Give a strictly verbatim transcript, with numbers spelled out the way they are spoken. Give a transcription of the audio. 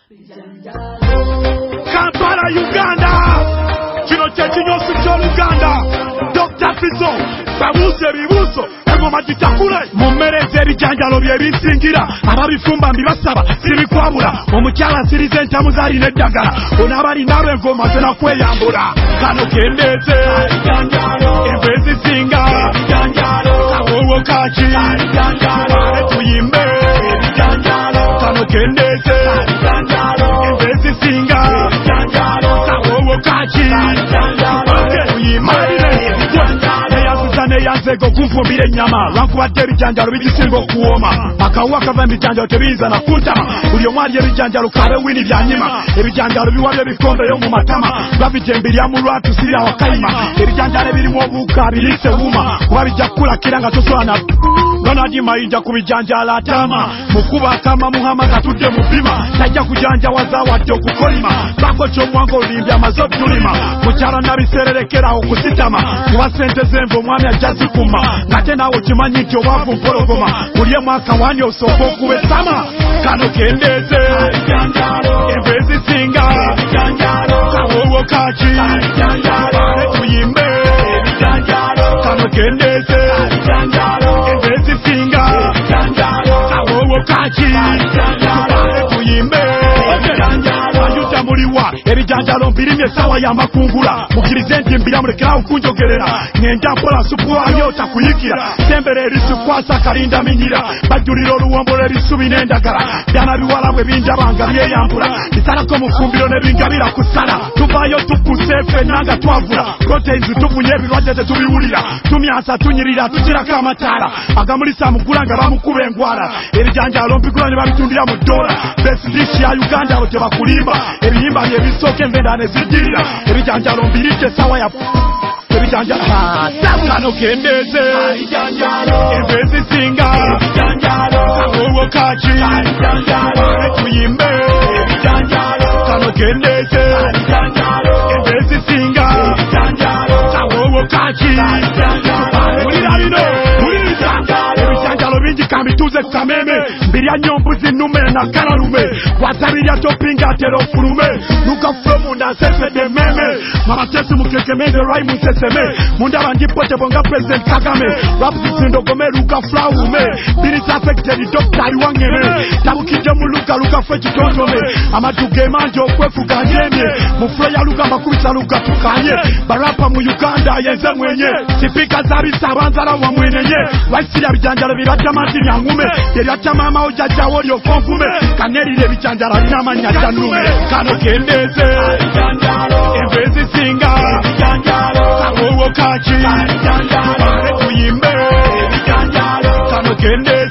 Kampala, Uganda. Kino kye kinyosi ky'Oluganda. Doctor Fizo babuuze ebibuuzo engoma gitakule mu mmereza ebijanjalo bye bisingira ababifumba mbibasaba sibikwabula omukyala asiriza entamu zaalina eddagala ono abalina ab'engoma zenakweyambula kano kendeeze enva ezisinga kawowo kaki tuyimbe kano kendeeze enva ezisinga kawowo kaki tuyimbe neyanzego kunfumbira ennyama lwankubadde ebijanjalo bigisinga okuwooma akawuwa kava ebijanjalo tebiyinza nakuntama buli omu ali ebijanjalo kabe wini byanyima ebijanjalo biwabya ebikombeyo mu matama lwabijembirya mu lwatu sirya wakayima ebijanjalo ebirimu obuuka biriise wuuma kuba bijja kukulakira nga tosoana Donald mayinja ku bijanjalo atama mukuba akama muhama katudde mu bima tajja kujanjawaza wadde okukolima lwako ky'omwanga olimbya amaze obutulima mukyala nabisererekera okusitama kuba sente z'enva omwami ajja zikuma ngate naawe okimanyi nti obwavu mpologoma buli emu akawaani osooka okuba essama kano kendeeze enva ezisinga kawowo kaki tuyimbe kano kendeeze enva ezisinga kawowo kaki tuyimbe ayuta muliwa ebijanjalo mbirimye sawa ya makungula mukirize nti mbiramulekerawo kunjogerera ngenda mpola supuwayo takuyikira sembere erisukwasa kalinda minyira bajulira oluwombo lw'ebisubi n'endagala ddana biwala bwe bindabanga byeyambula bisalako mu fumbiro ne bingabira kusala tuvaayo tukuse ffenna nga twavula proteins tufunye ebirwadde tetubiwulira tumyansa tunyirira tukirako amataala agamulisa mugula nga bamukuba engwala ebijanjalo mbigula ne babitundira mu ddola besidishi ya Uganda abo tebakulimba ebiyimba bye bisooka envenda ne zijjirira ebijanjalo mbirite sawa ya ebijanjalo kano kendeeze enva ezisinga kawowo kaki tuyimbe kano kendeeze enva ezisinga kawowo kaki ulira lino uliriza ebijanjalo bingi kambituuze kameme mbirya nnyo mbuzi nnume na kalalume wazabirya topinga atera ofulume lugafulo munda nsesede meme mamatesi mukekemeze lwai munseseme mundaba ndipote bonga president Kagame lwabuzizindogome lugafulawume birisa affected doctor wangene tabukidde mu luga lugafu ekitontome amatu gemanje okwefuga njemye mufulo ya luga makubisa luga tukanye barapa mu Uganda yenze mwenye sipika zabisa abanzala wa mwenye waisira bijanjalo bibadde amazzi byangume yeryata maama ojjajjawo lyokonvume kanerire ebijanjalo alina amannya jannume kano kendeeze enva ezisinga kawowo kaki tuyimbe kano kendeeze